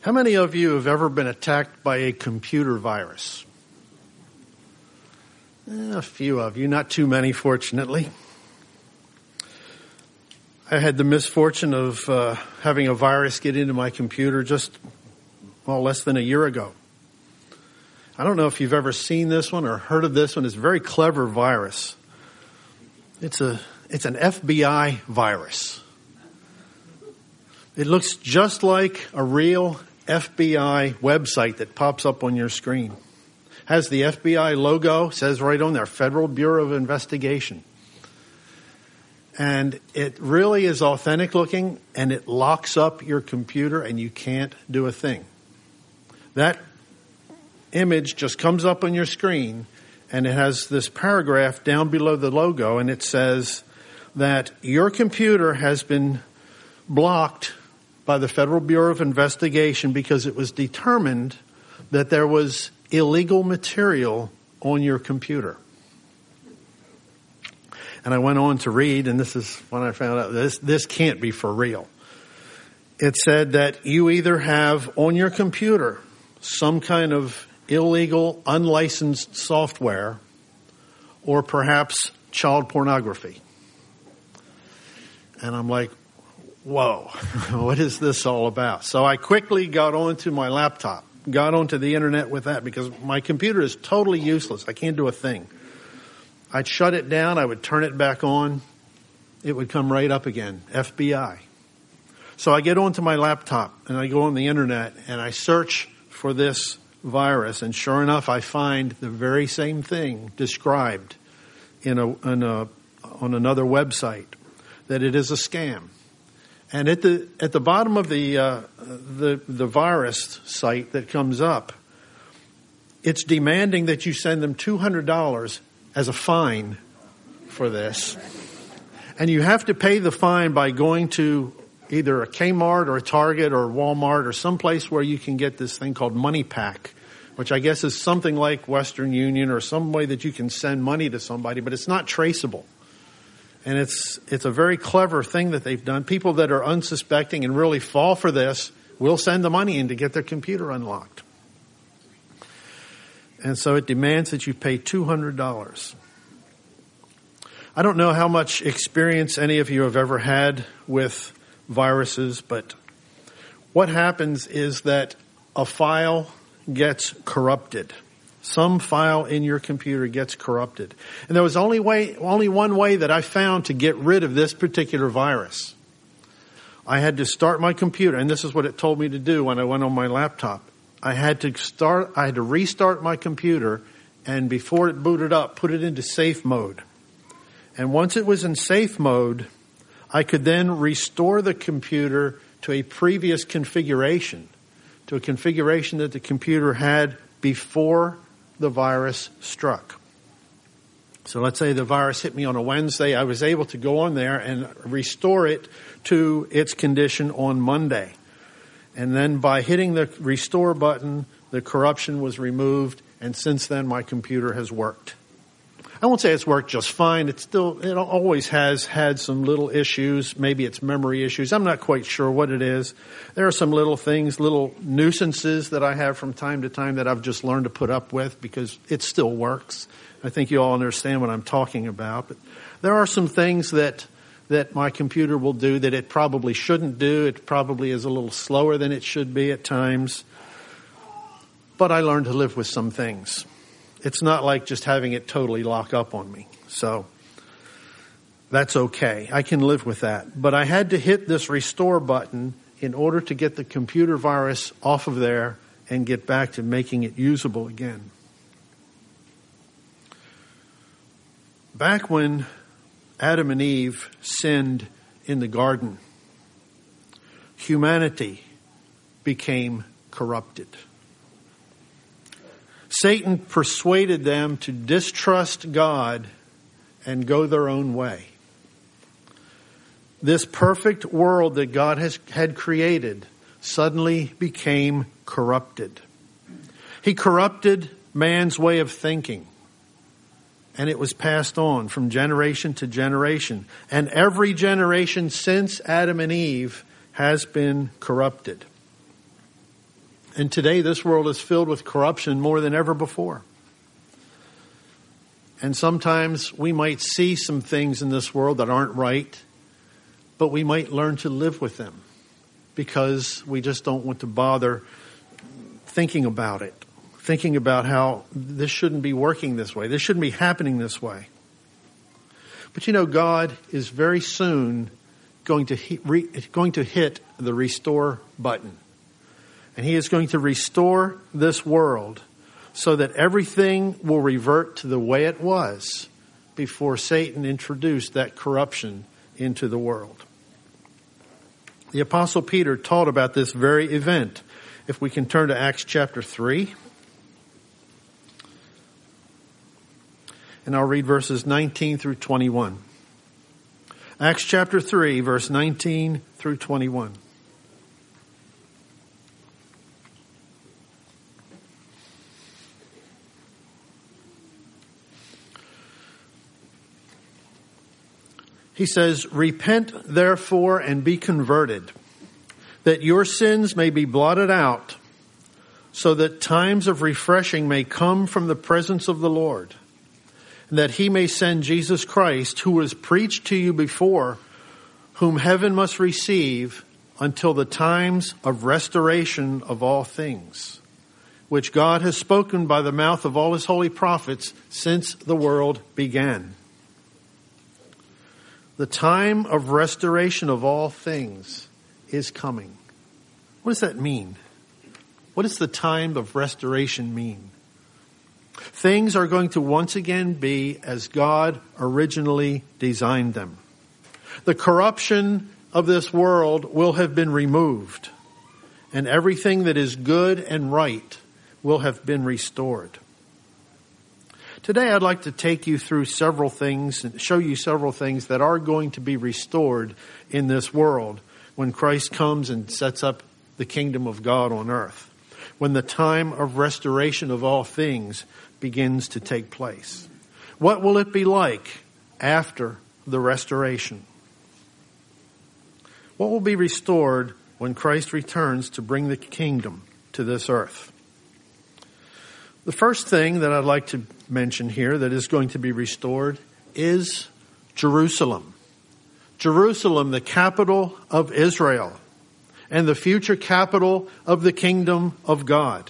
How many of you have ever been attacked by a computer virus? A few of you, not too many, fortunately. I had the misfortune of having a virus get into my computer just, less than a year ago. I don't know if you've ever seen this one or heard of this one. It's a very clever virus. It's an FBI virus. It looks just like a real FBI website that pops up on your screen. Has the FBI logo, says right on there, Federal Bureau of Investigation. And it really is authentic looking, and it locks up your computer and you can't do a thing. That image just comes up on your screen, and it has this paragraph down below the logo, and it says that your computer has been blocked by the Federal Bureau of Investigation because it was determined that there was illegal material on your computer. And I went on to read, and this is when I found out this can't be for real. It said that you either have on your computer some kind of illegal, unlicensed software, or perhaps child pornography. And I'm like, whoa, what is this all about? So I quickly got onto my laptop, got onto the internet with that because my computer is totally useless. I can't do a thing. I'd shut it down. I would turn it back on. It would come right up again, FBI. So I get onto my laptop and I go on the internet and I search for this virus. And sure enough, I find the very same thing described on another website, that it is a scam. And at the bottom of the virus site that comes up, it's demanding that you send them $200 as a fine for this. And you have to pay the fine by going to either a Kmart or a Target or Walmart or someplace where you can get this thing called MoneyPack, which I guess is something like Western Union or some way that you can send money to somebody, but it's not traceable. And it's a very clever thing that they've done. People that are unsuspecting and really fall for this will send the money in to get their computer unlocked. And so it demands that you pay $200. I don't know how much experience any of you have ever had with viruses, but what happens is that a file gets corrupted. Some file in your computer gets corrupted. And there was only one way that I found to get rid of this particular virus. I had to start my computer, and this is what it told me to do when I went on my laptop. I had to restart my computer, and before it booted up, put it into safe mode. And once it was in safe mode, I could then restore the computer to a previous configuration, to a configuration that the computer had before the virus struck. So let's say the virus hit me on a Wednesday. I was able to go on there and restore it to its condition on Monday. And then by hitting the restore button, the corruption was removed, and since then my computer has worked. I won't say it's worked just fine. It always has had some little issues. Maybe it's memory issues. I'm not quite sure what it is. There are some little things, little nuisances that I have from time to time that I've just learned to put up with because it still works. I think you all understand what I'm talking about. But there are some things that my computer will do that it probably shouldn't do. It probably is a little slower than it should be at times. But I learned to live with some things. It's not like just having it totally lock up on me. So that's okay. I can live with that. But I had to hit this restore button in order to get the computer virus off of there and get back to making it usable again. Back when Adam and Eve sinned in the garden, humanity became corrupted. Satan persuaded them to distrust God and go their own way. This perfect world that God had created suddenly became corrupted. He corrupted man's way of thinking, and it was passed on from generation to generation. And every generation since Adam and Eve has been corrupted. And today this world is filled with corruption more than ever before. And sometimes we might see some things in this world that aren't right, but we might learn to live with them because we just don't want to bother thinking about it, thinking about how this shouldn't be working this way, this shouldn't be happening this way. But you know, God is very soon going to hit the restore button. And He is going to restore this world so that everything will revert to the way it was before Satan introduced that corruption into the world. The Apostle Peter taught about this very event. If we can turn to Acts chapter 3. And I'll read verses 19 through 21. Acts chapter 3, verse 19 through 21. He says, "Repent therefore and be converted, that your sins may be blotted out, so that times of refreshing may come from the presence of the Lord, and that He may send Jesus Christ, who was preached to you before, whom heaven must receive until the times of restoration of all things, which God has spoken by the mouth of all His holy prophets since the world began." The time of restoration of all things is coming. What does that mean? What does the time of restoration mean? Things are going to once again be as God originally designed them. The corruption of this world will have been removed, and everything that is good and right will have been restored. Today I'd like to take you through several things and show you several things that are going to be restored in this world when Christ comes and sets up the kingdom of God on earth, when the time of restoration of all things begins to take place. What will it be like after the restoration? What will be restored when Christ returns to bring the kingdom to this earth? The first thing that I'd like to mention here that is going to be restored is Jerusalem. Jerusalem, the capital of Israel, and the future capital of the kingdom of God.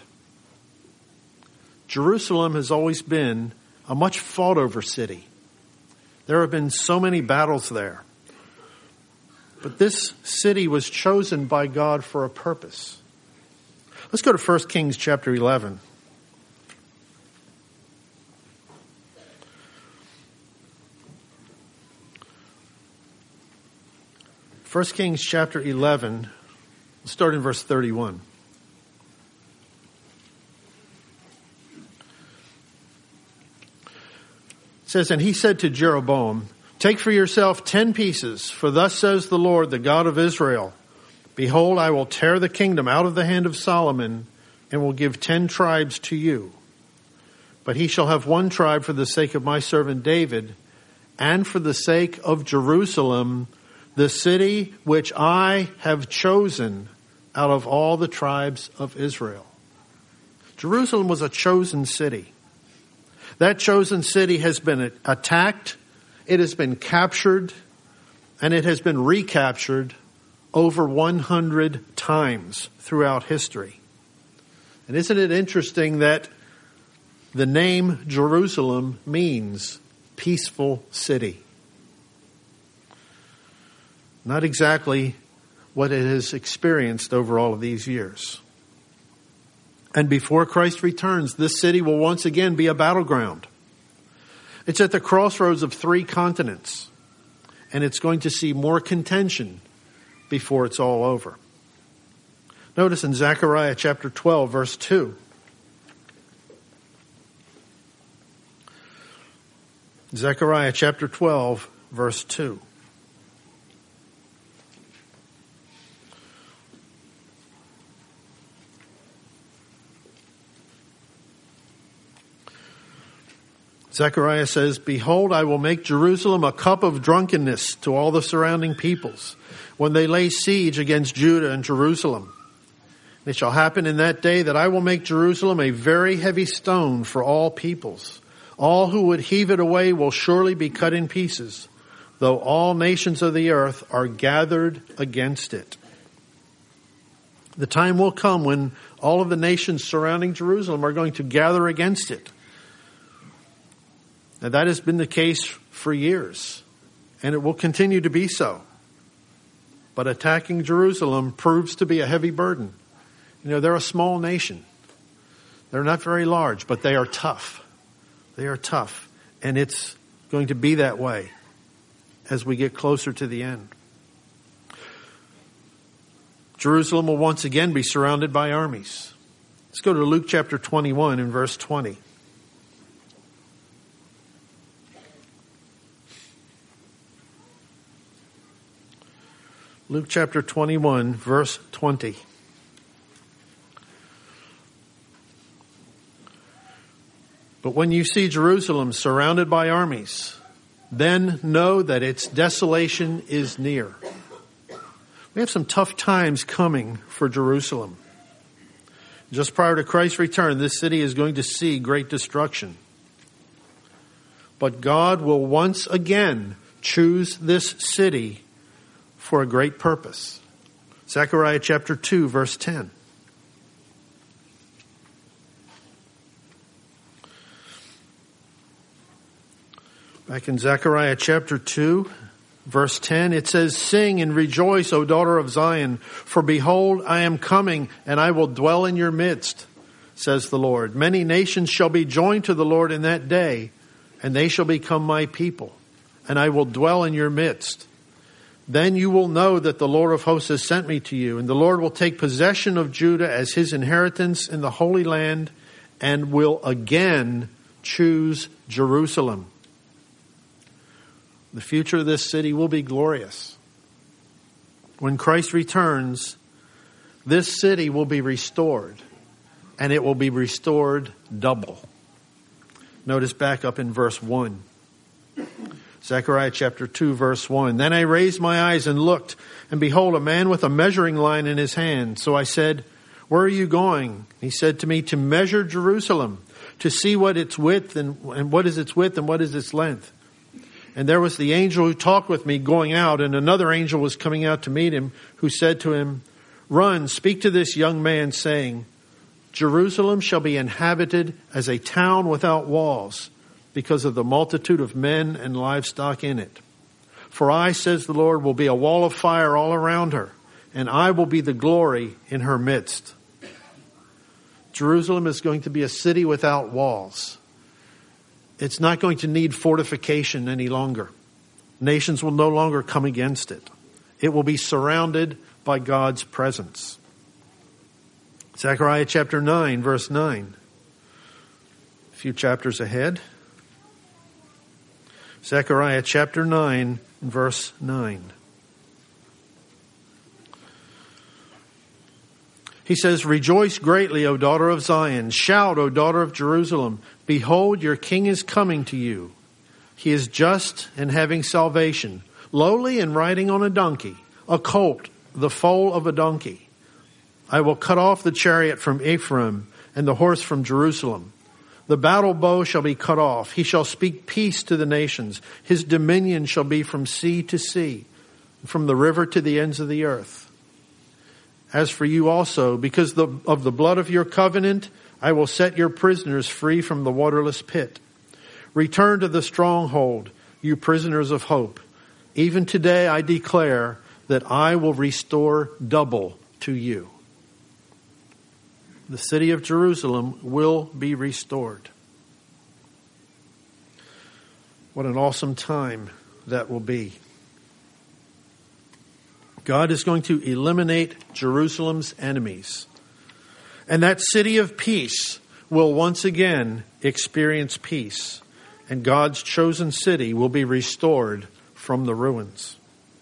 Jerusalem has always been a much fought over city. There have been so many battles there. But this city was chosen by God for a purpose. Let's go to 1 Kings chapter 11. 1 Kings chapter 11, we'll start in verse 31. It says, "And he said to Jeroboam, Take for yourself 10 pieces, for thus says the Lord, the God of Israel, Behold, I will tear the kingdom out of the hand of Solomon, and will give 10 tribes to you. But he shall have 1 tribe for the sake of my servant David, and for the sake of Jerusalem, the city which I have chosen out of all the tribes of Israel." Jerusalem was a chosen city. That chosen city has been attacked, it has been captured, and it has been recaptured over 100 times throughout history. And isn't it interesting that the name Jerusalem means peaceful city? Not exactly what it has experienced over all of these years. And before Christ returns, this city will once again be a battleground. It's at the crossroads of 3 continents, and it's going to see more contention before it's all over. Notice in Zechariah chapter 12, verse 2. Zechariah chapter 12, verse 2. Zechariah says, "Behold, I will make Jerusalem a cup of drunkenness to all the surrounding peoples when they lay siege against Judah and Jerusalem. It shall happen in that day that I will make Jerusalem a very heavy stone for all peoples. All who would heave it away will surely be cut in pieces, though all nations of the earth are gathered against it. The time will come when all of the nations surrounding Jerusalem are going to gather against it. And that has been the case for years, and it will continue to be so. But attacking Jerusalem proves to be a heavy burden. You know, they're a small nation. They're not very large, but they are tough. They are tough. And it's going to be that way as we get closer to the end. Jerusalem will once again be surrounded by armies. Let's go to Luke chapter 21 and verse 20. Luke chapter 21, verse 20. But when you see Jerusalem surrounded by armies, then know that its desolation is near. We have some tough times coming for Jerusalem. Just prior to Christ's return, this city is going to see great destruction. But God will once again choose this city for a great purpose. Zechariah chapter 2, verse 10. Back in Zechariah chapter 2, verse 10, it says, "Sing and rejoice, O daughter of Zion, for behold, I am coming, and I will dwell in your midst, says the Lord. Many nations shall be joined to the Lord in that day, and they shall become my people, and I will dwell in your midst. Then you will know that the Lord of hosts has sent me to you, and the Lord will take possession of Judah as his inheritance in the Holy Land, and will again choose Jerusalem." The future of this city will be glorious. When Christ returns, this city will be restored, and it will be restored double. Notice back up in verse 1. Zechariah chapter 2, verse 1. "Then I raised my eyes and looked, and behold, a man with a measuring line in his hand. So I said, 'Where are you going?' He said to me, 'To measure Jerusalem, to see what its width and what is its width and what is its length.' And there was the angel who talked with me going out, and another angel was coming out to meet him, who said to him, 'Run, speak to this young man, saying, Jerusalem shall be inhabited as a town without walls, because of the multitude of men and livestock in it. For I, says the Lord, will be a wall of fire all around her, and I will be the glory in her midst.'" Jerusalem is going to be a city without walls. It's not going to need fortification any longer. Nations will no longer come against it. It will be surrounded by God's presence. Zechariah chapter 9, verse 9. A few chapters ahead. Zechariah chapter 9, verse 9. He says, "Rejoice greatly, O daughter of Zion. Shout, O daughter of Jerusalem. Behold, your king is coming to you. He is just and having salvation, lowly and riding on a donkey, a colt, the foal of a donkey. I will cut off the chariot from Ephraim and the horse from Jerusalem. The battle bow shall be cut off. He shall speak peace to the nations. His dominion shall be from sea to sea, from the river to the ends of the earth. As for you also, because of the blood of your covenant, I will set your prisoners free from the waterless pit. Return to the stronghold, you prisoners of hope. Even today I declare that I will restore double to you." The city of Jerusalem will be restored. What an awesome time that will be. God is going to eliminate Jerusalem's enemies. And that city of peace will once again experience peace. And God's chosen city will be restored from the ruins.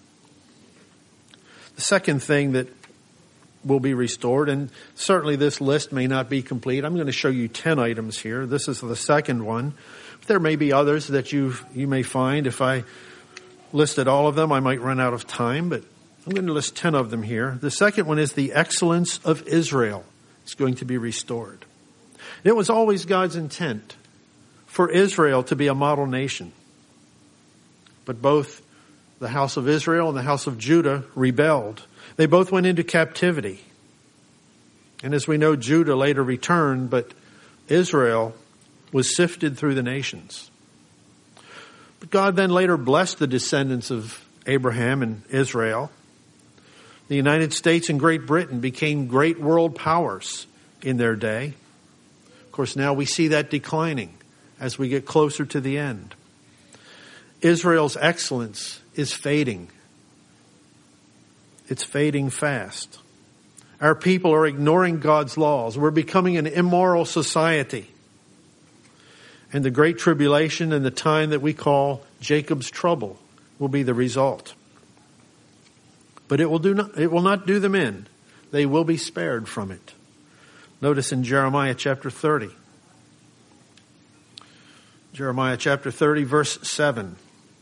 The second thing that will be restored, and certainly this list may not be complete. I'm going to show you 10 items here. This is the second one. There may be others that you may find. If I listed all of them, I might run out of time, but I'm going to list 10 of them here. The second one is the excellence of Israel is going to be restored. It was always God's intent for Israel to be a model nation. But both the house of Israel and the house of Judah rebelled. They both went into captivity. And as we know, Judah later returned, but Israel was sifted through the nations. But God then later blessed the descendants of Abraham and Israel. The United States and Great Britain became great world powers in their day. Of course, now we see that declining as we get closer to the end. Israel's excellence is fading. It's fading fast. Our people are ignoring God's laws. We're becoming an immoral society. And the great tribulation and the time that we call Jacob's trouble will be the result. But it will not do them in. They will be spared from it. Notice in Jeremiah chapter 30. Jeremiah chapter 30, verse 7.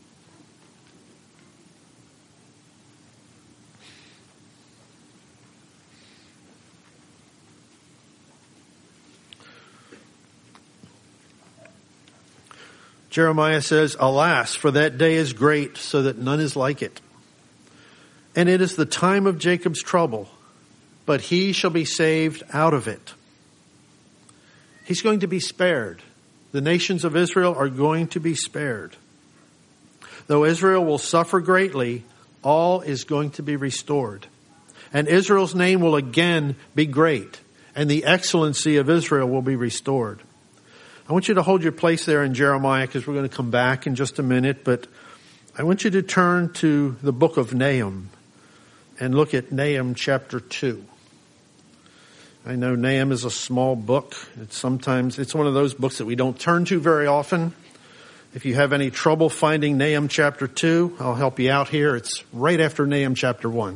Jeremiah says, "Alas, for that day is great, so that none is like it. And it is the time of Jacob's trouble, but he shall be saved out of it." He's going to be spared. The nations of Israel are going to be spared. Though Israel will suffer greatly, all is going to be restored. And Israel's name will again be great, and the excellency of Israel will be restored. I want you to hold your place there in Jeremiah because we're going to come back in just a minute, but I want you to turn to the book of Nahum and look at Nahum chapter 2. I know Nahum is a small book. It's one of those books that we don't turn to very often. If you have any trouble finding Nahum chapter 2, I'll help you out here. It's right after Nahum chapter 1.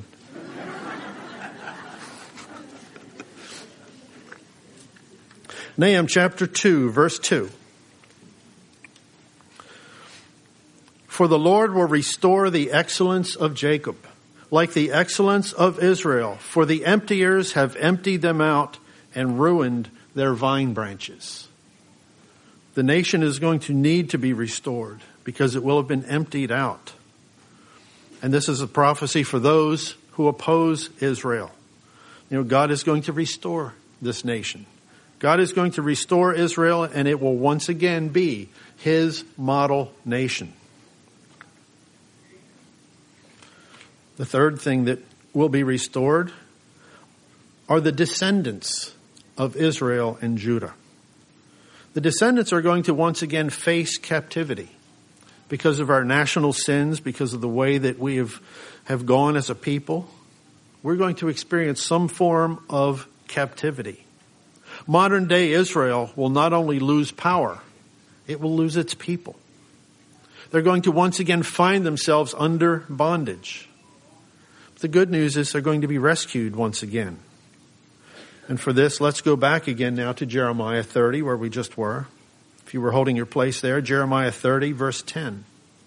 Nahum chapter 2, verse 2. "For the Lord will restore the excellence of Jacob, like the excellence of Israel, for the emptiers have emptied them out and ruined their vine branches." The nation is going to need to be restored because it will have been emptied out. And this is a prophecy for those who oppose Israel. God is going to restore this nation. God is going to restore Israel, and it will once again be his model nation. The third thing that will be restored are the descendants of Israel and Judah. The descendants are going to once again face captivity because of our national sins, because of the way that we have gone as a people. We're going to experience some form of captivity. Modern day Israel will not only lose power, it will lose its people. They're going to once again find themselves under bondage. The good news is they're going to be rescued once again. And for this, let's go back again now to Jeremiah 30, where we just were. If you were holding your place there, Jeremiah 30, verse 10.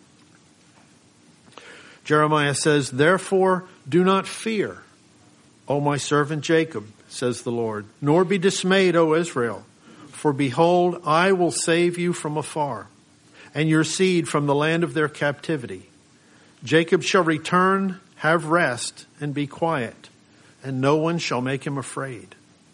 Jeremiah says, "Therefore do not fear, O my servant Jacob, says the Lord, nor be dismayed, O Israel. For behold, I will save you from afar, and your seed from the land of their captivity. Jacob shall return, have rest, and be quiet, and no one shall make him afraid."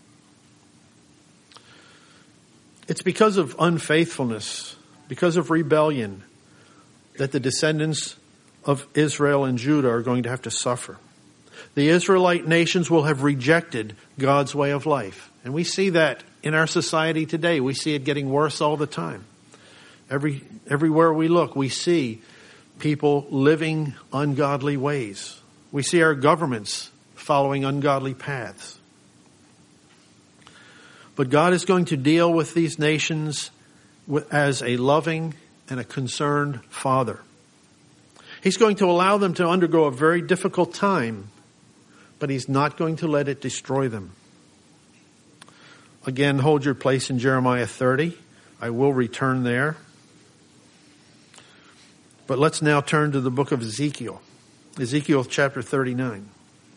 It's because of unfaithfulness, because of rebellion, that the descendants of Israel and Judah are going to have to suffer. The Israelite nations will have rejected God's way of life. And we see that in our society today. We see it getting worse all the time. Everywhere we look, we see people living ungodly ways. We see our governments following ungodly paths. But God is going to deal with these nations as a loving and a concerned Father. He's going to allow them to undergo a very difficult time, but He's not going to let it destroy them. Again, hold your place in Jeremiah 30. I will return there. But let's now turn to the book of Ezekiel. Ezekiel chapter 39.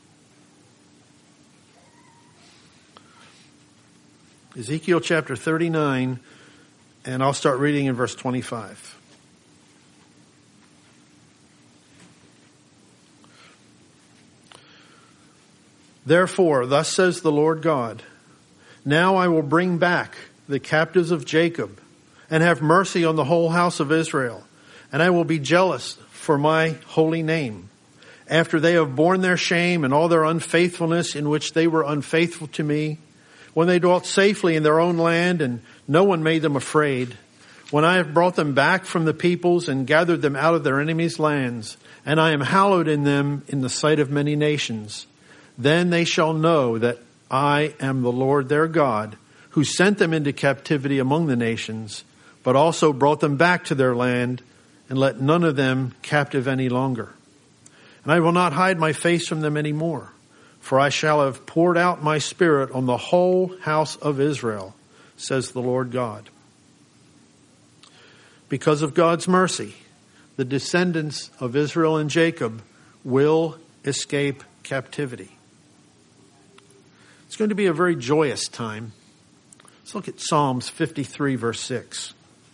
Ezekiel chapter 39, and I'll start reading in verse 25. Therefore, thus says the Lord God, now I will bring back the captives of Jacob and have mercy on the whole house of Israel, and I will be jealous for my holy name. After they have borne their shame and all their unfaithfulness in which they were unfaithful to me, when they dwelt safely in their own land and no one made them afraid, when I have brought them back from the peoples and gathered them out of their enemies' lands, and I am hallowed in them in the sight of many nations, then they shall know that I am the Lord their God, who sent them into captivity among the nations, but also brought them back to their land, and let none of them captive any longer. And I will not hide my face from them any more, for I shall have poured out my spirit on the whole house of Israel, says the Lord God. Because of God's mercy, the descendants of Israel and Jacob will escape captivity. It's going to be a very joyous time. Let's look at Psalms 53, verse 6.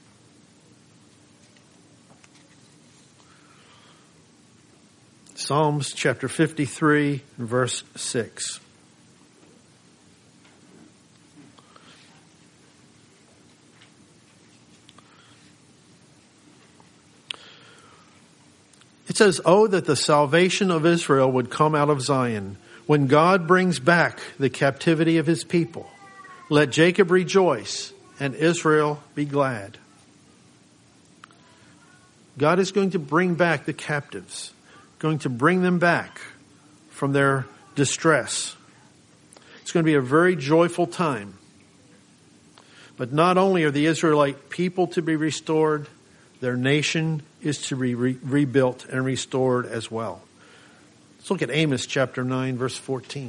Psalms chapter 53, verse 6. It says, "Oh, that the salvation of Israel would come out of Zion, when God brings back the captivity of his people. Let Jacob rejoice and Israel be glad." God is going to bring back the captives, going to bring them back from their distress. It's going to be a very joyful time. But not only are the Israelite people to be restored, their nation is to be rebuilt and restored as well. Let's look at Amos chapter 9, verse 14.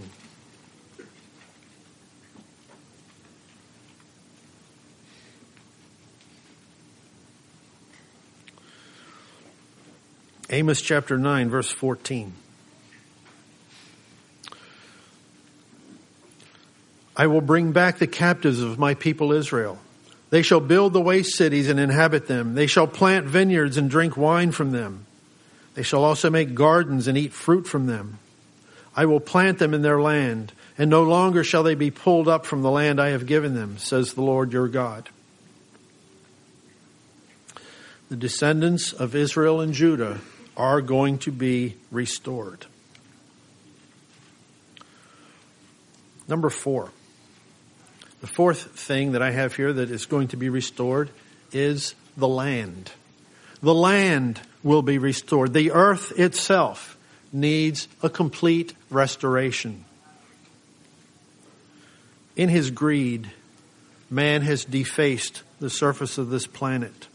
Amos chapter 9, verse 14. I will bring back the captives of my people Israel. They shall build the waste cities and inhabit them. They shall plant vineyards and drink wine from them. They shall also make gardens and eat fruit from them. I will plant them in their land, and no longer shall they be pulled up from the land I have given them, says the Lord your God. The descendants of Israel and Judah are going to be restored. Number 4. The fourth thing that I have here that is going to be restored is the land. The land will be restored. The earth itself needs a complete restoration. In his greed, man has defaced the surface of this planet.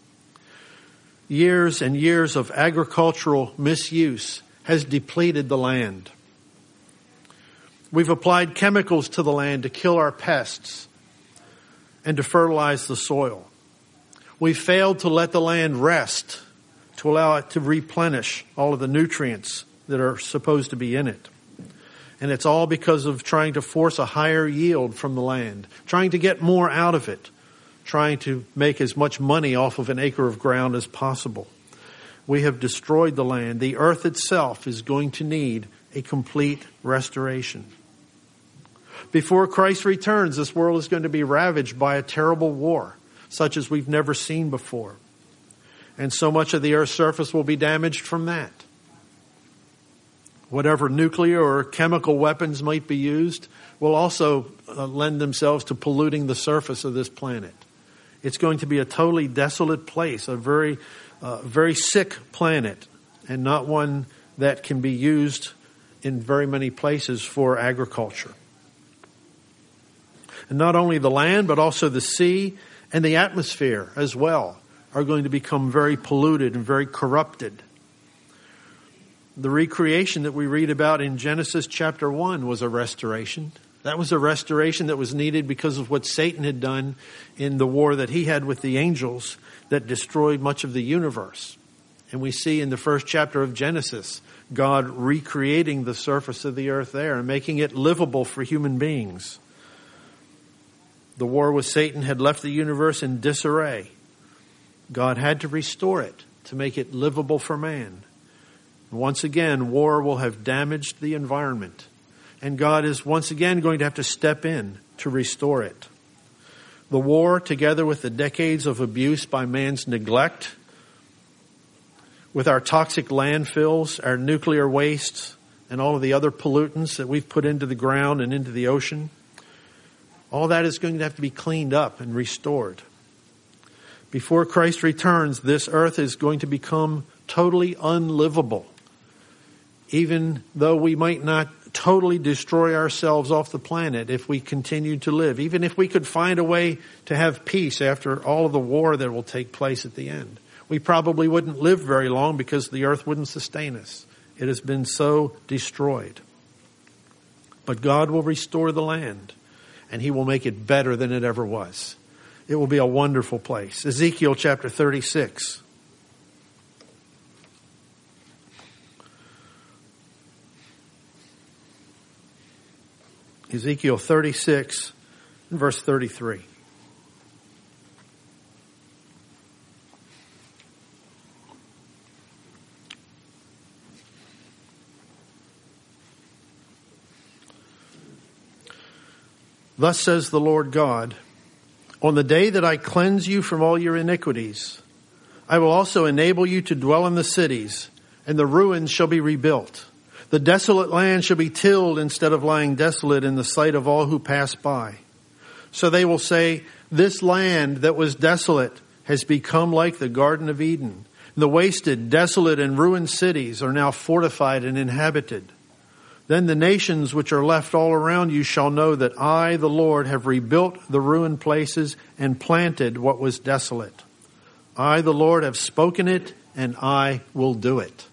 Years and years of agricultural misuse has depleted the land. We've applied chemicals to the land to kill our pests and to fertilize the soil. We've failed to let the land rest, to allow it to replenish all of the nutrients that are supposed to be in it. And it's all because of trying to force a higher yield from the land, trying to get more out of it, trying to make as much money off of an acre of ground as possible. We have destroyed the land. The earth itself is going to need a complete restoration. Before Christ returns, this world is going to be ravaged by a terrible war, such as we've never seen before. And so much of the earth's surface will be damaged from that. Whatever nuclear or chemical weapons might be used will also lend themselves to polluting the surface of this planet. It's going to be a totally desolate place, a very sick planet, and not one that can be used in very many places for agriculture. And not only the land, but also the sea and the atmosphere as well are going to become very polluted and very corrupted. The recreation that we read about in Genesis chapter 1 was a restoration. That was a restoration that was needed because of what Satan had done in the war that he had with the angels that destroyed much of the universe. And we see in the first chapter of Genesis, God recreating the surface of the earth there and making it livable for human beings. The war with Satan had left the universe in disarray. God had to restore it to make it livable for man. Once again, war will have damaged the environment, and God is once again going to have to step in to restore it. The war, together with the decades of abuse by man's neglect, with our toxic landfills, our nuclear wastes, and all of the other pollutants that we've put into the ground and into the ocean, all that is going to have to be cleaned up and restored. Before Christ returns, this earth is going to become totally unlivable. Even though we might not totally destroy ourselves off the planet if we continue to live, even if we could find a way to have peace after all of the war that will take place at the end, we probably wouldn't live very long because the earth wouldn't sustain us. It has been so destroyed. But God will restore the land, and He will make it better than it ever was. It will be a wonderful place. Ezekiel chapter 36. Ezekiel 36, verse 33. Thus says the Lord God, on the day that I cleanse you from all your iniquities, I will also enable you to dwell in the cities, and the ruins shall be rebuilt. The desolate land shall be tilled instead of lying desolate in the sight of all who pass by. So they will say, this land that was desolate has become like the Garden of Eden. The wasted, desolate, and ruined cities are now fortified and inhabited. Then the nations which are left all around you shall know that I, the Lord, have rebuilt the ruined places and planted what was desolate. I, the Lord, have spoken it, and I will do it.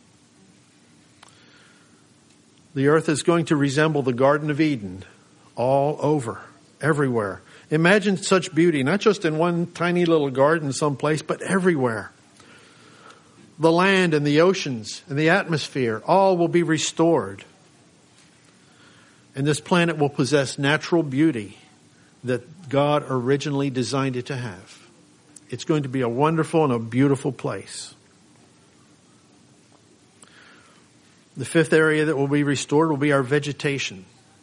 The earth is going to resemble the Garden of Eden all over, everywhere. Imagine such beauty, not just in one tiny little garden someplace, but everywhere. The land and the oceans and the atmosphere, all will be restored. And this planet will possess natural beauty that God originally designed it to have. It's going to be a wonderful and a beautiful place. The fifth area that will be restored will be our vegetation.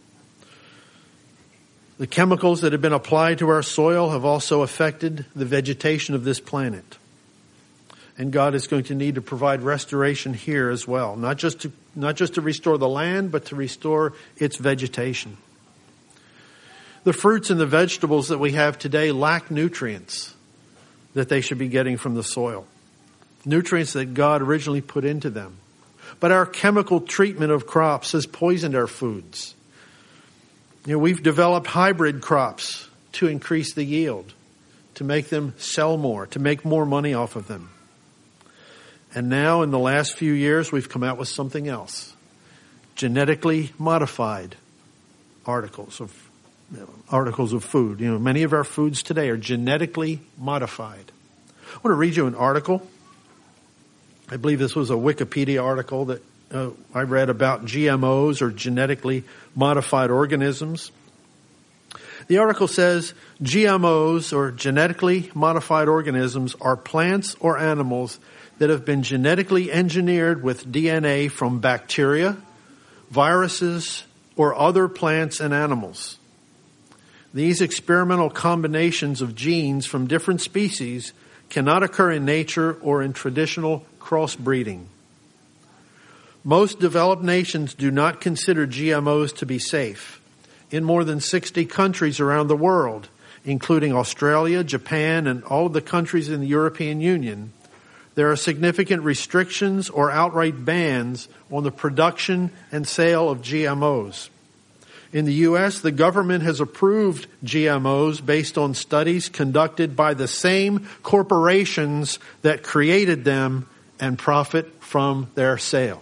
The chemicals that have been applied to our soil have also affected the vegetation of this planet. And God is going to need to provide restoration here as well. Not just to restore the land, but to restore its vegetation. The fruits and the vegetables that we have today lack nutrients that they should be getting from the soil. Nutrients that God originally put into them. But our chemical treatment of crops has poisoned our foods. We've developed hybrid crops to increase the yield, to make them sell more, to make more money off of them. And now, in the last few years, we've come out with something else. Genetically modified articles of food. Many of our foods today are genetically modified. I want to read you an article. I believe this was a Wikipedia article that I read about GMOs, or genetically modified organisms. The article says, GMOs, or genetically modified organisms, are plants or animals that have been genetically engineered with DNA from bacteria, viruses, or other plants and animals. These experimental combinations of genes from different species cannot occur in nature or in traditional crossbreeding. Most developed nations do not consider GMOs to be safe. In more than 60 countries around the world, including Australia, Japan, and all of the countries in the European Union, there are significant restrictions or outright bans on the production and sale of GMOs. In the U.S., the government has approved GMOs based on studies conducted by the same corporations that created them and profit from their sale.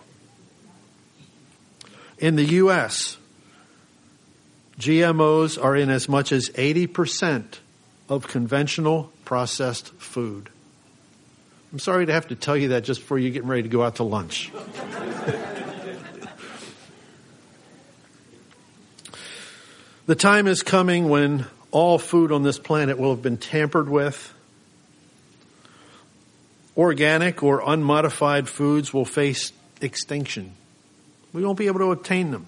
In the U.S., GMOs are in as much as 80% of conventional processed food. I'm sorry to have to tell you that just before you're getting ready to go out to lunch. The time is coming when all food on this planet will have been tampered with. Organic or unmodified foods will face extinction. We won't be able to obtain them.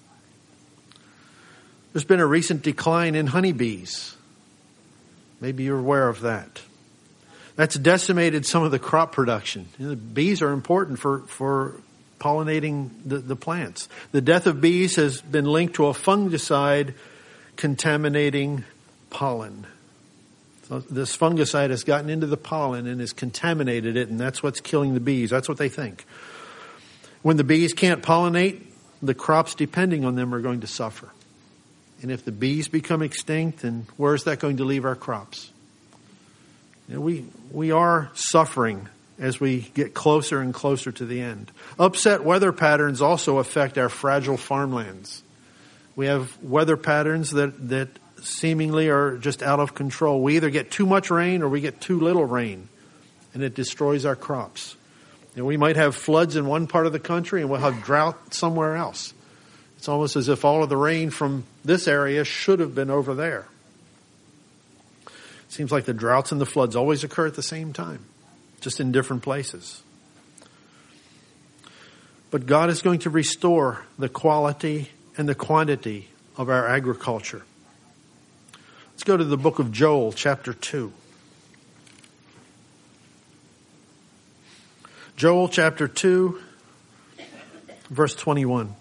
There's been a recent decline in honeybees. Maybe you're aware of that. That's decimated some of the crop production. The bees are important for pollinating the plants. The death of bees has been linked to a fungicide contaminating pollen. So this fungicide has gotten into the pollen and has contaminated it, and that's what's killing the bees. That's what they think. When the bees can't pollinate, the crops depending on them are going to suffer. And if the bees become extinct, then where is that going to leave our crops? We are suffering as we get closer and closer to the end. Upset weather patterns also affect our fragile farmlands. We have weather patterns that seemingly are just out of control. We either get too much rain or we get too little rain, and it destroys our crops. We might have floods in one part of the country and we'll have drought somewhere else. It's almost as if all of the rain from this area should have been over there. It seems like the droughts and the floods always occur at the same time, just in different places. But God is going to restore the quality and the quantity of our agriculture. Let's go to the book of Joel, chapter 2. Joel, chapter 2, verse 21.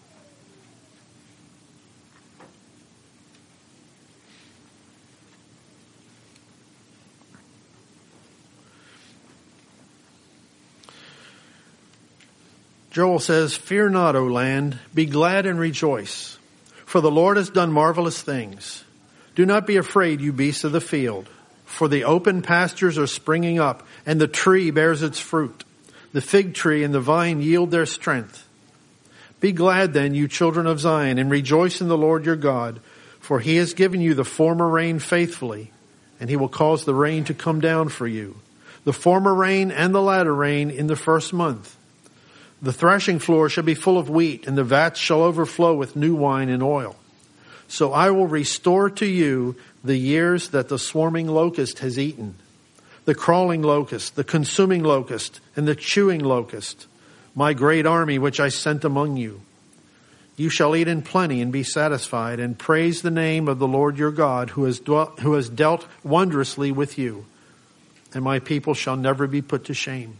Joel says, "Fear not, O land, be glad and rejoice, for the Lord has done marvelous things. Do not be afraid, you beasts of the field, for the open pastures are springing up, and the tree bears its fruit. The fig tree and the vine yield their strength. Be glad then, you children of Zion, and rejoice in the Lord your God, for he has given you the former rain faithfully, and he will cause the rain to come down for you, the former rain and the latter rain in the first month. The threshing floor shall be full of wheat, and the vats shall overflow with new wine and oil. So I will restore to you the years that the swarming locust has eaten, the crawling locust, the consuming locust, and the chewing locust, my great army which I sent among you. You shall eat in plenty and be satisfied, and praise the name of the Lord your God, who has dealt wondrously with you, and my people shall never be put to shame."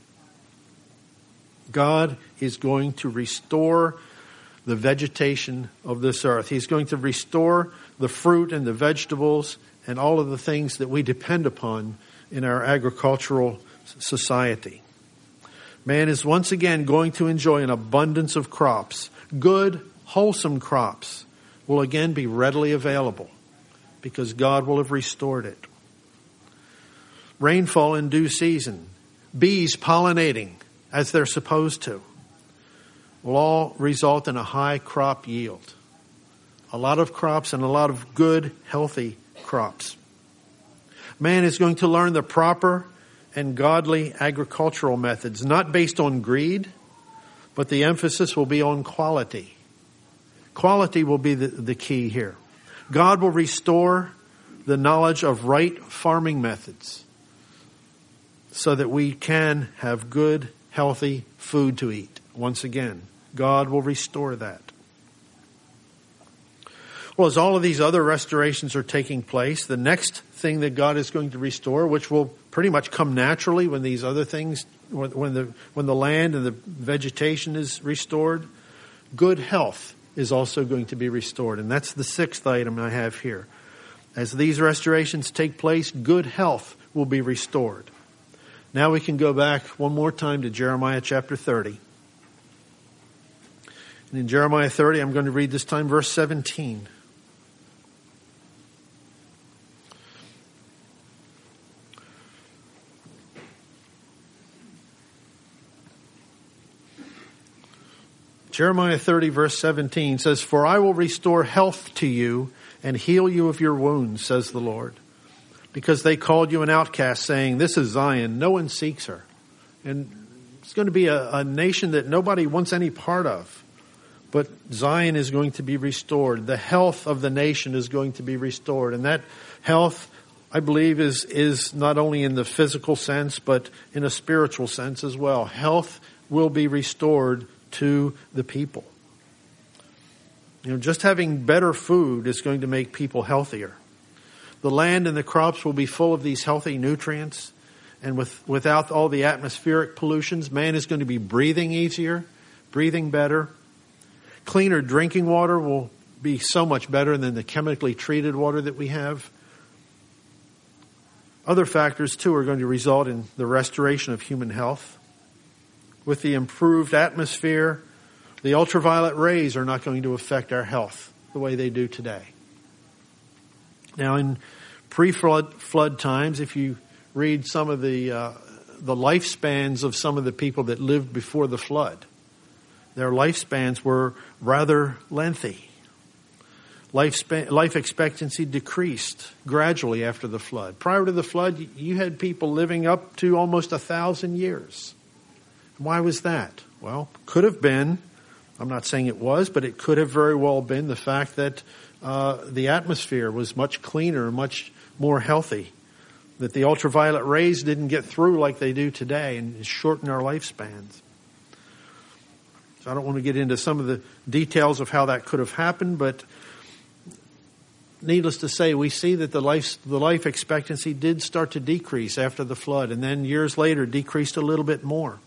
God is going to restore the vegetation of this earth. He's going to restore the fruit and the vegetables and all of the things that we depend upon in our agricultural society. Man is once again going to enjoy an abundance of crops. Good, wholesome crops will again be readily available because God will have restored it. Rainfall in due season, bees pollinating as they're supposed to, will all result in a high crop yield. A lot of crops and a lot of good, healthy crops. Man is going to learn the proper and godly agricultural methods, not based on greed, but the emphasis will be on quality. Quality will be the key here. God will restore the knowledge of right farming methods so that we can have good, healthy food to eat. Once again, God will restore that. Well, as all of these other restorations are taking place, the next thing that God is going to restore, which will pretty much come naturally when these other things, when the land and the vegetation is restored, good health is also going to be restored. And that's the sixth item I have here. As these restorations take place, good health will be restored. Now we can go back one more time to Jeremiah chapter 30. And in Jeremiah 30, I'm going to read this time verse 17. Jeremiah 30 verse 17 says, "For I will restore health to you and heal you of your wounds, says the Lord. Because they called you an outcast, saying, 'This is Zion, no one seeks her.'" And it's going to be a nation that nobody wants any part of. But Zion is going to be restored. The health of the nation is going to be restored. And that health, I believe, is not only in the physical sense, but in a spiritual sense as well. Health will be restored to the people. Just having better food is going to make people healthier. The land and the crops will be full of these healthy nutrients. And without all the atmospheric pollutions, man is going to be breathing easier, breathing better. Cleaner drinking water will be so much better than the chemically treated water that we have. Other factors, too, are going to result in the restoration of human health. With the improved atmosphere, the ultraviolet rays are not going to affect our health the way they do today. Now, in pre-flood times, if you read some of the lifespans of some of the people that lived before the flood, their lifespans were rather lengthy. Life expectancy decreased gradually after the flood. Prior to the flood, you had people living up to almost 1,000 years. Why was that? Well, could have been, I'm not saying it was, but it could have very well been the fact that the atmosphere was much cleaner, much more healthy, that the ultraviolet rays didn't get through like they do today and shorten our lifespans. So I don't want to get into some of the details of how that could have happened, but needless to say, we see that the life expectancy did start to decrease after the flood, and then years later decreased a little bit more.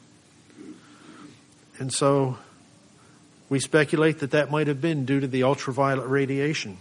And so we speculate that might have been due to the ultraviolet radiation.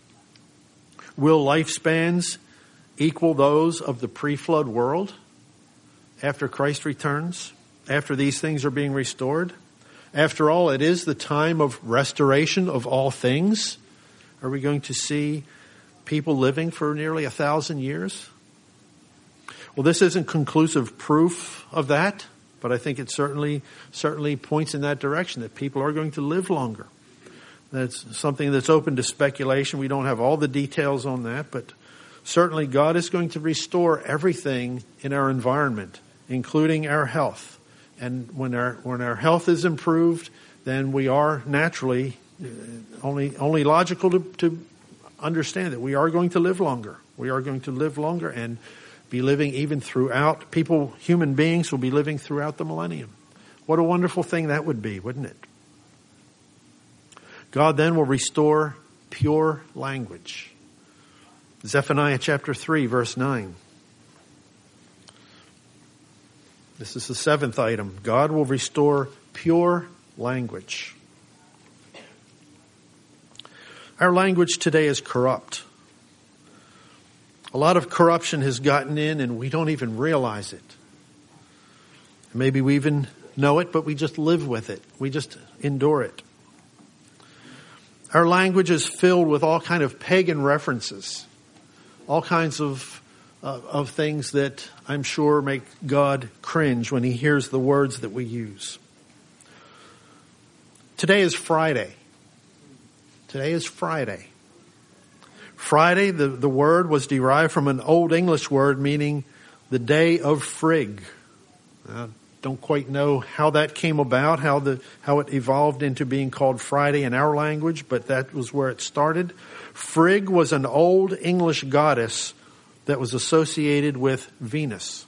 Will lifespans equal those of the pre-flood world after Christ returns, after these things are being restored? After all, it is the time of restoration of all things. Are we going to see people living for nearly 1,000 years? Well, this isn't conclusive proof of that, but I think it certainly points in that direction, that people are going to live longer. That's something that's open to speculation. We don't have all the details on that, but certainly God is going to restore everything in our environment, including our health. And when our health is improved, then we are naturally only logical to understand that we are going to live longer. We are going to live longer and be living even throughout. Human beings will be living throughout the millennium. What a wonderful thing that would be, wouldn't it? God then will restore pure language. Zephaniah chapter 3, verse 9. This is the seventh item. God will restore pure language. Our language today is corrupt. A lot of corruption has gotten in and we don't even realize it. Maybe we even know it, but we just live with it. We just endure it. Our language is filled with all kind of pagan references, all kinds of things that I'm sure make God cringe when he hears the words that we use. Today is Friday. Today is Friday. Friday, the word was derived from an Old English word meaning the day of Frigg. I don't quite know how that came about, how it evolved into being called Friday in our language, but that was where it started. Frigg was an Old English goddess that was associated with Venus.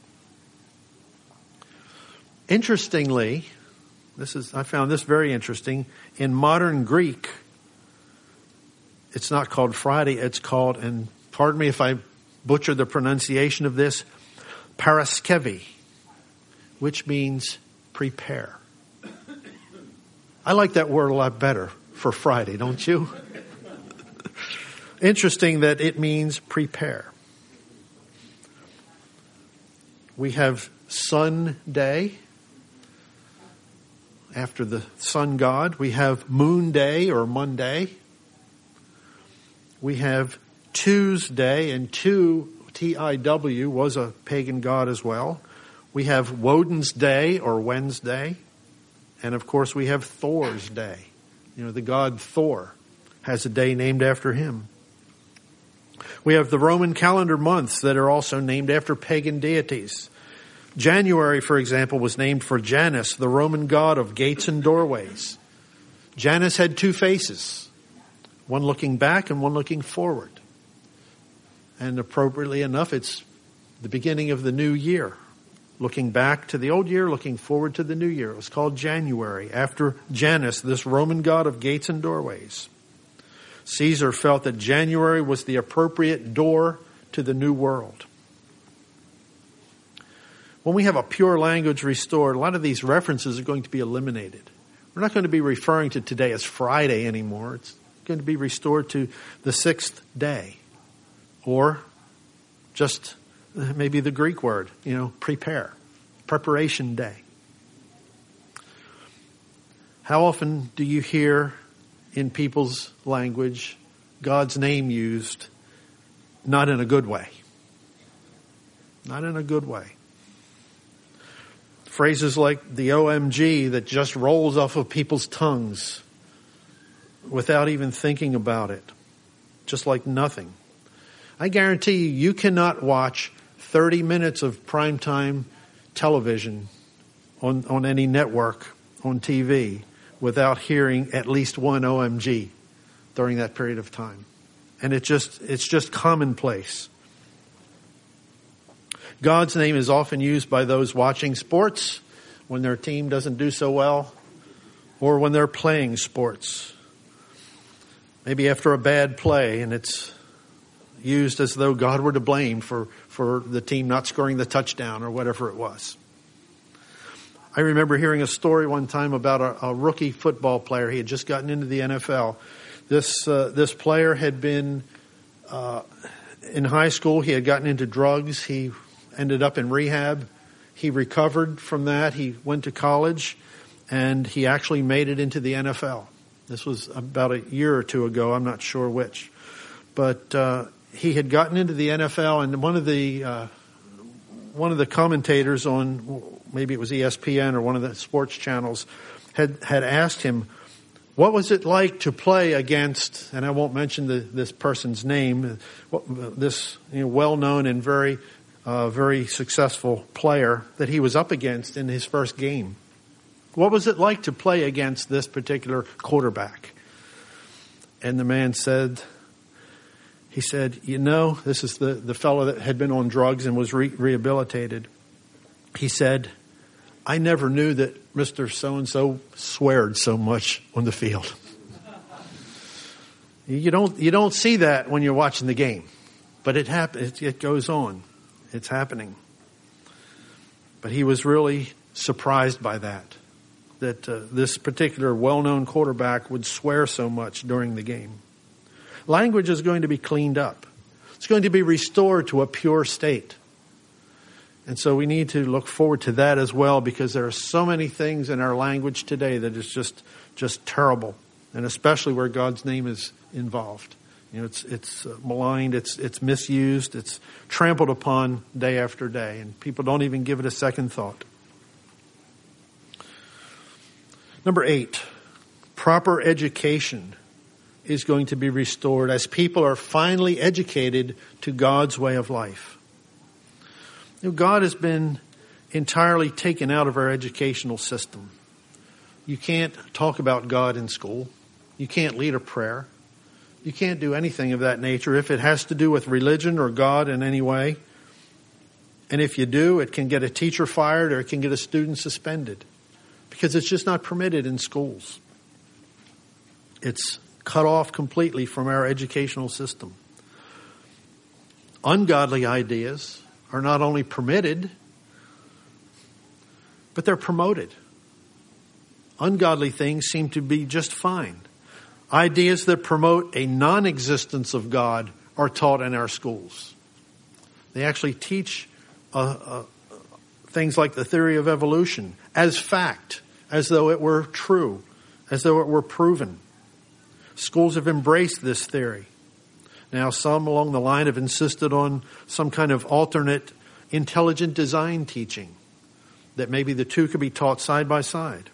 Interestingly, I found this very interesting. In modern Greek, it's not called Friday, it's called, and pardon me if I butcher the pronunciation of this, Paraskevi, which means prepare. I like that word a lot better for Friday, don't you? Interesting that it means prepare. We have Sun Day, after the sun god. We have Moon Day or Monday. We have Tuesday, and T-I-W was a pagan god as well. We have Woden's Day or Wednesday. And of course we have Thor's Day. The god Thor has a day named after him. We have the Roman calendar months that are also named after pagan deities. January, for example, was named for Janus, the Roman god of gates and doorways. Janus had two faces, one looking back and one looking forward. And appropriately enough, it's the beginning of the new year. Looking back to the old year, looking forward to the new year. It was called January, after Janus, this Roman god of gates and doorways. Caesar felt that January was the appropriate door to the new world. When we have a pure language restored, a lot of these references are going to be eliminated. We're not going to be referring to today as Friday anymore. It's going to be restored to the sixth day. Or just maybe the Greek word, prepare. Preparation day. How often do you hear in people's language God's name used not in a good way? Not in a good way. Phrases like the OMG that just rolls off of people's tongues without even thinking about it. Just like nothing. I guarantee you cannot watch 30 minutes of primetime television on any network, on TV, without hearing at least one OMG during that period of time. And it's just commonplace. God's name is often used by those watching sports when their team doesn't do so well, or when they're playing sports. Maybe after a bad play, and it's used as though God were to blame for the team not scoring the touchdown or whatever it was. I remember hearing a story one time about a rookie football player. He had just gotten into the NFL. This player had been in high school. He had gotten into drugs. He ended up in rehab. He recovered from that. He went to college, and he actually made it into the NFL. This was about a year or two ago. I'm not sure which. But he had gotten into the NFL, and one of the commentators on, maybe it was ESPN or one of the sports channels, had asked him, what was it like to play against, and I won't mention this person's name, this well-known and very successful player that he was up against in his first game. What was it like to play against this particular quarterback? And the man said, this is the fellow that had been on drugs and was rehabilitated. He said, I never knew that Mr. So-and-so sweared so much on the field. You don't see that when you're watching the game, but it happens. It goes on. It's happening. But he was really surprised by that this particular well-known quarterback would swear so much during the game. Language is going to be cleaned up. It's going to be restored to a pure state. And so we need to look forward to that as well, because there are so many things in our language today that is just terrible, and especially where God's name is involved. It's maligned, it's misused, it's trampled upon day after day, and people don't even give it a second thought. Number 8, proper education is going to be restored as people are finally educated to God's way of life. God has been entirely taken out of our educational system. You can't talk about God in school. You can't lead a prayer. You can't do anything of that nature if it has to do with religion or God in any way. And if you do, it can get a teacher fired or it can get a student suspended, because it's just not permitted in schools. It's cut off completely from our educational system. Ungodly ideas are not only permitted, but they're promoted. Ungodly things seem to be just fine. Ideas that promote a non-existence of God are taught in our schools. They actually teach things like the theory of evolution as fact, as though it were true, as though it were proven. Schools have embraced this theory. Now, some along the line have insisted on some kind of alternate intelligent design teaching, that maybe the two could be taught side by side.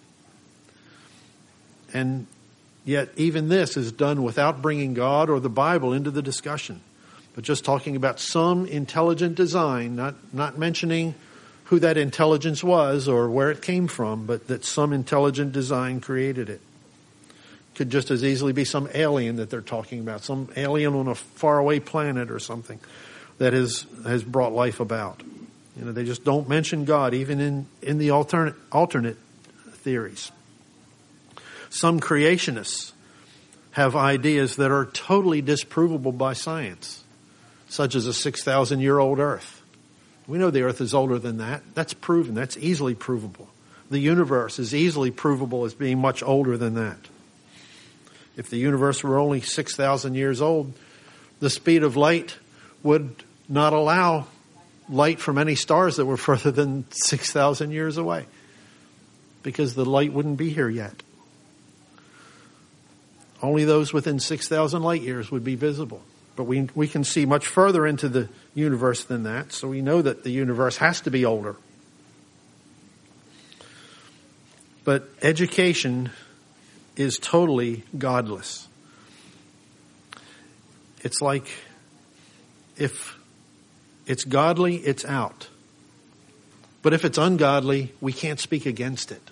And yet even this is done without bringing God or the Bible into the discussion, but just talking about some intelligent design, not mentioning who that intelligence was or where it came from, but that some intelligent design created it. Could just as easily be some alien that they're talking about, some alien on a faraway planet or something that has brought life about. They just don't mention God, even in the alternate theories. Some creationists have ideas that are totally disprovable by science, such as a 6,000-year-old Earth. We know the Earth is older than that. That's proven. That's easily provable. The universe is easily provable as being much older than that. If the universe were only 6,000 years old, the speed of light would not allow light from any stars that were further than 6,000 years away, because the light wouldn't be here yet. Only those within 6,000 light years would be visible. But we can see much further into the universe than that, so we know that the universe has to be older. But education is totally godless. It's like if it's godly, it's out. But if it's ungodly, we can't speak against it.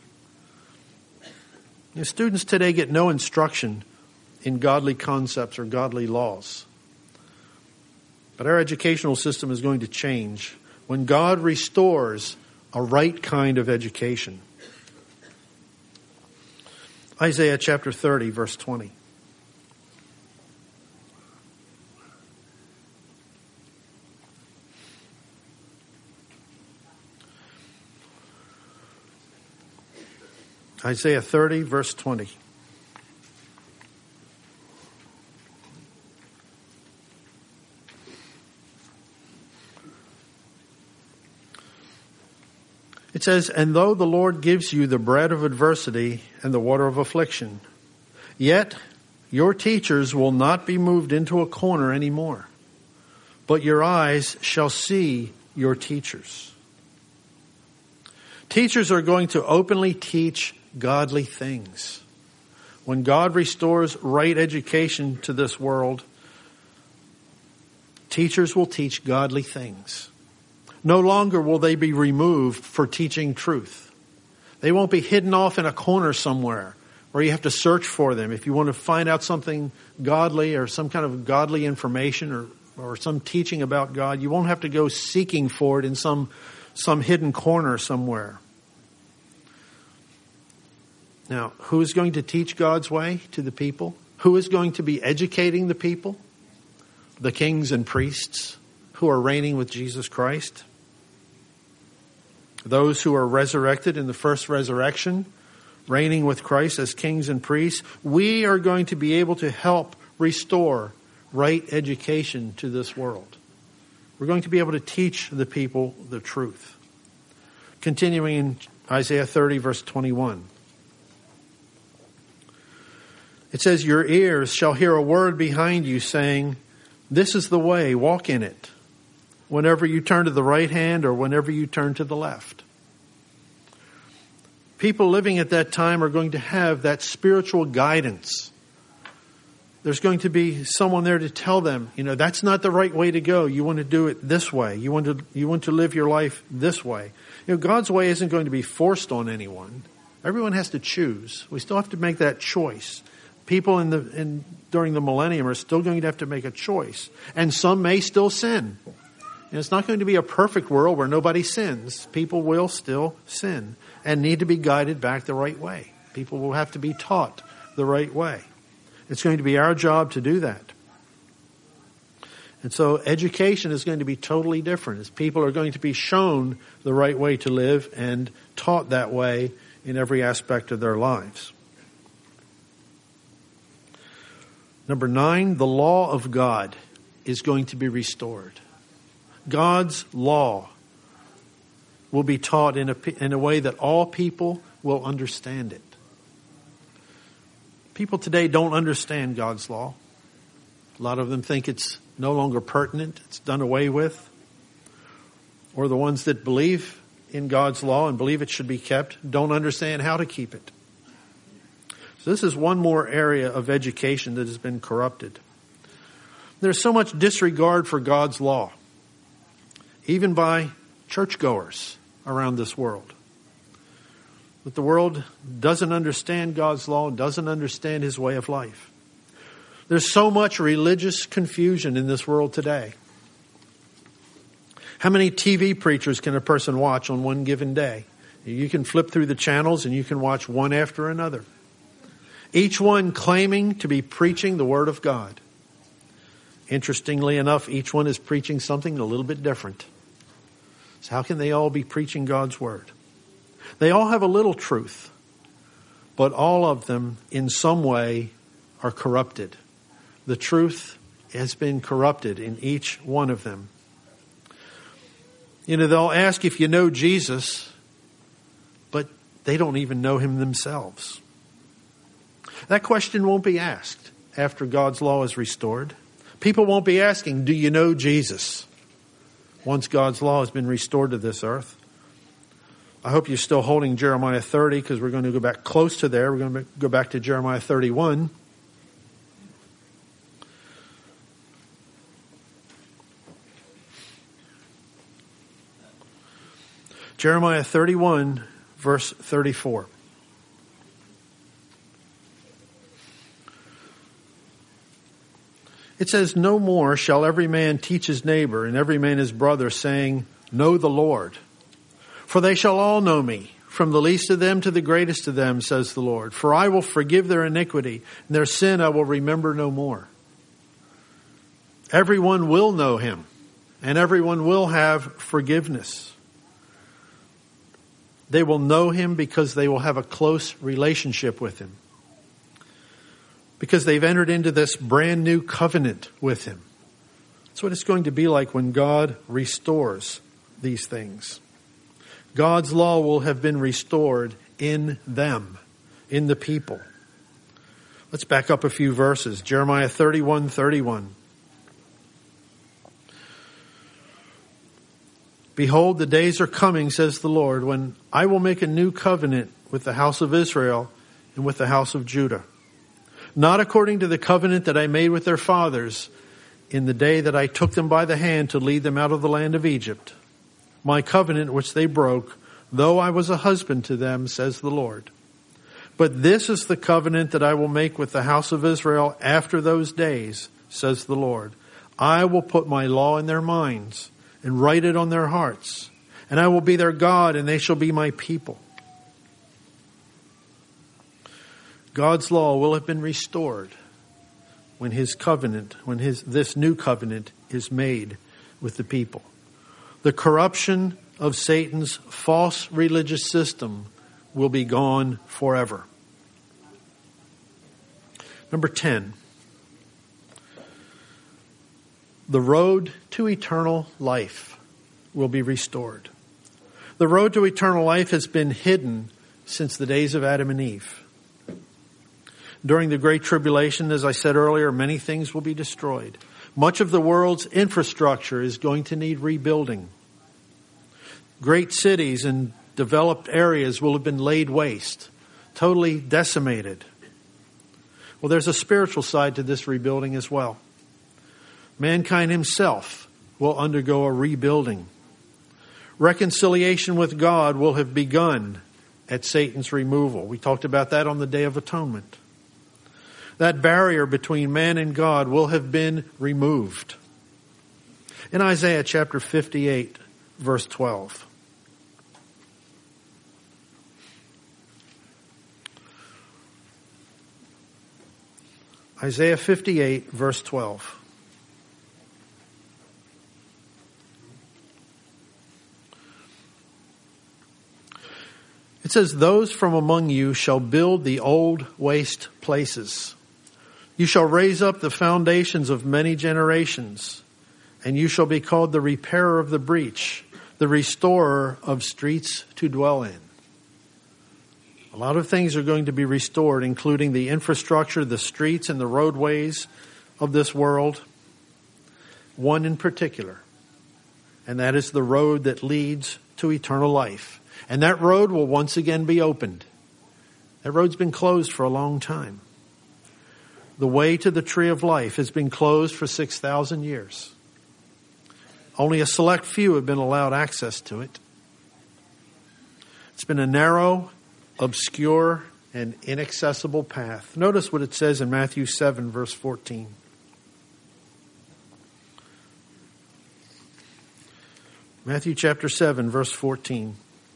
Students today get no instruction in godly concepts or godly laws. But our educational system is going to change when God restores a right kind of education. Isaiah chapter 30, verse 20. Isaiah 30, verse 20. It says, "And though the Lord gives you the bread of adversity and the water of affliction, yet your teachers will not be moved into a corner anymore, but your eyes shall see your teachers." Teachers are going to openly teach godly things. When God restores right education to this world, teachers will teach godly things. No longer will they be removed for teaching truth. They won't be hidden off in a corner somewhere where you have to search for them. If you want to find out something godly or some kind of godly information or some teaching about God, you won't have to go seeking for it in some hidden corner somewhere. Now, who is going to teach God's way to the people? Who is going to be educating the people? The kings and priests who are reigning with Jesus Christ. Those who are resurrected in the first resurrection, reigning with Christ as kings and priests. We are going to be able to help restore right education to this world. We're going to be able to teach the people the truth. Continuing in Isaiah 30, verse 21. It says, "Your ears shall hear a word behind you saying, 'This is the way, walk in it,' whenever you turn to the right hand or whenever you turn to the left." People living at that time are going to have that spiritual guidance. There's going to be someone there to tell them, that's not the right way to go. You want to do it this way. You want to live your life this way. God's way isn't going to be forced on anyone. Everyone has to choose. We still have to make that choice. People during the millennium are still going to have to make a choice. And some may still sin. And it's not going to be a perfect world where nobody sins. People will still sin and need to be guided back the right way. People will have to be taught the right way. It's going to be our job to do that. And so education is going to be totally different, as people are going to be shown the right way to live and taught that way in every aspect of their lives. Number 9, the law of God is going to be restored. God's law will be taught in a way that all people will understand it. People today don't understand God's law. A lot of them think it's no longer pertinent, it's done away with. Or the ones that believe in God's law and believe it should be kept don't understand how to keep it. So this is one more area of education that has been corrupted. There's so much disregard for God's law, even by churchgoers around this world. But the world doesn't understand God's law, doesn't understand his way of life. There's so much religious confusion in this world today. How many TV preachers can a person watch on one given day? You can flip through the channels and you can watch one after another. Each one claiming to be preaching the Word of God. Interestingly enough, each one is preaching something a little bit different. So how can they all be preaching God's Word? They all have a little truth, but all of them in some way are corrupted. The truth has been corrupted in each one of them. You know, they'll ask if you know Jesus, but they don't even know him themselves. That question won't be asked after God's law is restored. People won't be asking, do you know Jesus? Once God's law has been restored to this earth. I hope you're still holding Jeremiah 30 because we're going to go back close to there. We're going to go back to Jeremiah 31. Jeremiah 31, verse 34. It says, no more shall every man teach his neighbor and every man his brother, saying, know the Lord. For they shall all know me, from the least of them to the greatest of them, says the Lord. For I will forgive their iniquity, and their sin I will remember no more. Everyone will know him, and everyone will have forgiveness. They will know him because they will have a close relationship with him. Because they've entered into this brand new covenant with him. That's what it's going to be like when God restores these things. God's law will have been restored in them, in the people. Let's back up a few verses. Jeremiah 31:31. Behold, the days are coming, says the Lord, when I will make a new covenant with the house of Israel and with the house of Judah. Not according to the covenant that I made with their fathers in the day that I took them by the hand to lead them out of the land of Egypt. My covenant which they broke, though I was a husband to them, says the Lord. But this is the covenant that I will make with the house of Israel after those days, says the Lord. I will put my law in their minds and write it on their hearts, and I will be their God, and they shall be my people. God's law will have been restored when his covenant, this new covenant is made with the people. The corruption of Satan's false religious system will be gone forever. Number 10. The road to eternal life will be restored. The road to eternal life has been hidden since the days of Adam and Eve. During the Great Tribulation, as I said earlier, many things will be destroyed. Much of the world's infrastructure is going to need rebuilding. Great cities and developed areas will have been laid waste, totally decimated. Well, there's a spiritual side to this rebuilding as well. Mankind himself will undergo a rebuilding. Reconciliation with God will have begun at Satan's removal. We talked about that on the Day of Atonement. That barrier between man and God will have been removed. In Isaiah chapter 58, verse 12. Isaiah 58, verse 12. It says, those from among you shall build the old waste places. You shall raise up the foundations of many generations, and you shall be called the repairer of the breach, the restorer of streets to dwell in. A lot of things are going to be restored, including the infrastructure, the streets and the roadways of this world. One in particular, and that is the road that leads to eternal life. And that road will once again be opened. That road's been closed for a long time. The way to the tree of life has been closed for 6,000 years. Only a select few have been allowed access to it. It's been a narrow obscure and inaccessible path. Notice what it says in Matthew 7, verse 14. Matthew chapter 7, verse 14.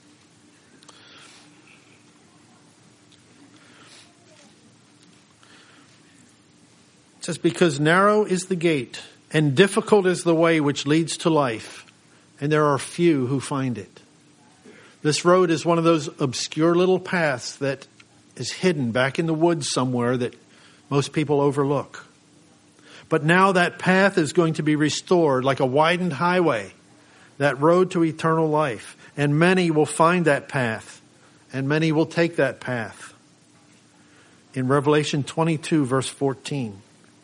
It says, because narrow is the gate, and difficult is the way which leads to life, and there are few who find it. This road is one of those obscure little paths that is hidden back in the woods somewhere that most people overlook. But now that path is going to be restored like a widened highway, that road to eternal life. And many will find that path, and many will take that path. In Revelation 22, verse 14.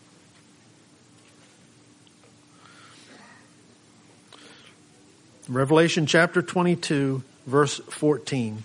Revelation chapter 22, verse 14.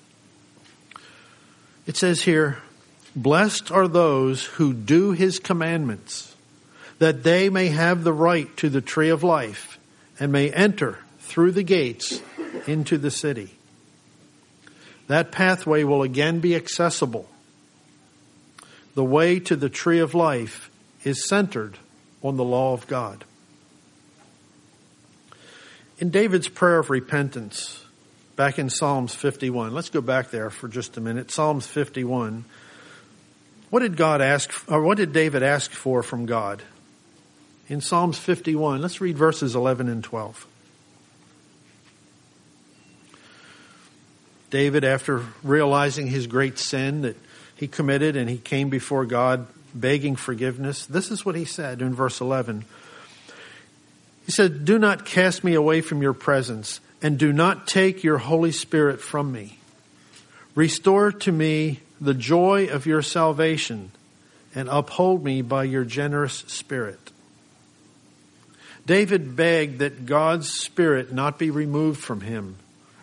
It says here, blessed are those who do his commandments, that they may have the right to the tree of life and may enter through the gates into the city. That pathway will again be accessible. The way to the tree of life is centered on the law of God. In David's prayer of repentance, back in Psalms 51, let's go back there for just a minute. Psalms 51. What did David ask for from God? In Psalms 51, let's read verses 11 and 12. David, after realizing his great sin that he committed and he came before God begging forgiveness, this is what he said in verse 11. He said, do not cast me away from your presence, and do not take your Holy Spirit from me. Restore to me the joy of your salvation, and uphold me by your generous spirit. David begged that God's Spirit not be removed from him.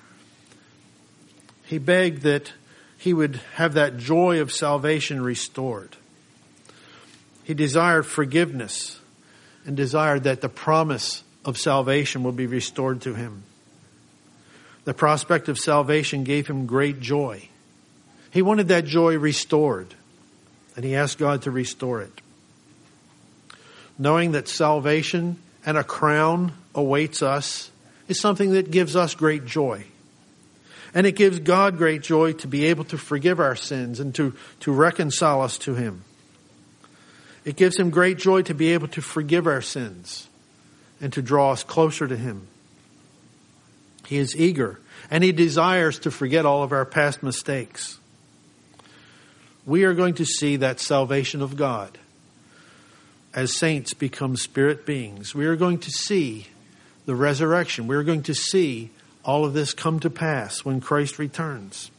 He begged that he would have that joy of salvation restored. He desired forgiveness and desired that the promise of salvation will be restored to him. The prospect of salvation gave him great joy. He wanted that joy restored, and he asked God to restore it. Knowing that salvation and a crown awaits us is something that gives us great joy. And it gives God great joy to be able to forgive our sins and to reconcile us to him. It gives him great joy to be able to forgive our sins and to draw us closer to him. He is eager and he desires to forget all of our past mistakes. We are going to see that salvation of God as saints become spirit beings. We are going to see the resurrection. We are going to see all of this come to pass when Christ returns.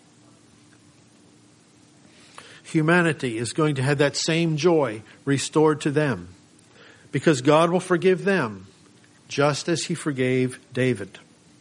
Humanity is going to have that same joy restored to them because God will forgive them just as he forgave David.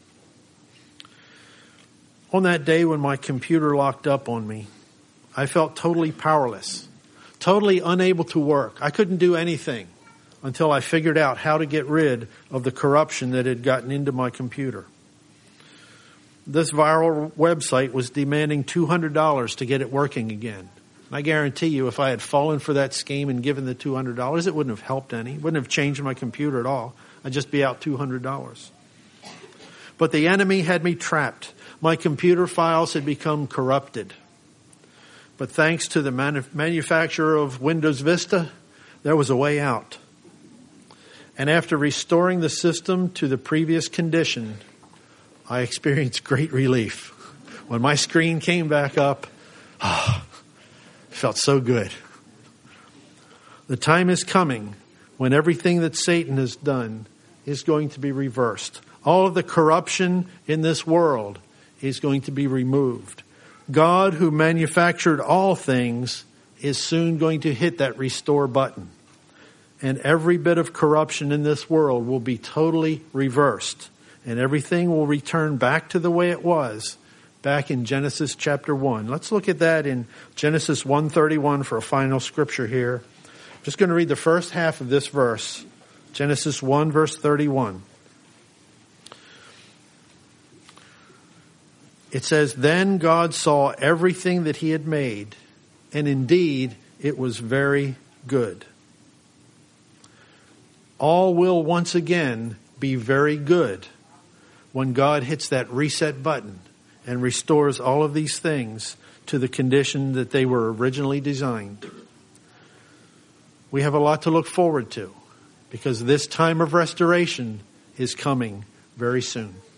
On that day when my computer locked up on me, I felt totally powerless, totally unable to work. I couldn't do anything until I figured out how to get rid of the corruption that had gotten into my computer. This viral website was demanding $200 to get it working again. I guarantee you if I had fallen for that scheme and given the $200, it wouldn't have helped any. It wouldn't have changed my computer at all. I'd just be out $200. But the enemy had me trapped. My computer files had become corrupted. But thanks to the manufacturer of Windows Vista, there was a way out. And after restoring the system to the previous condition, I experienced great relief. When my screen came back up, it felt so good. The time is coming when everything that Satan has done is going to be reversed. All of the corruption in this world is going to be removed. God, who manufactured all things, is soon going to hit that restore button. And every bit of corruption in this world will be totally reversed. And everything will return back to the way it was back in Genesis chapter 1. Let's look at that in Genesis 1:31 for a final scripture here. I'm just going to read the first half of this verse. Genesis 1 verse 31. It says, then God saw everything that he had made, and indeed it was very good. All will once again be very good when God hits that reset button and restores all of these things to the condition that they were originally designed. We have a lot to look forward to because this time of restoration is coming very soon.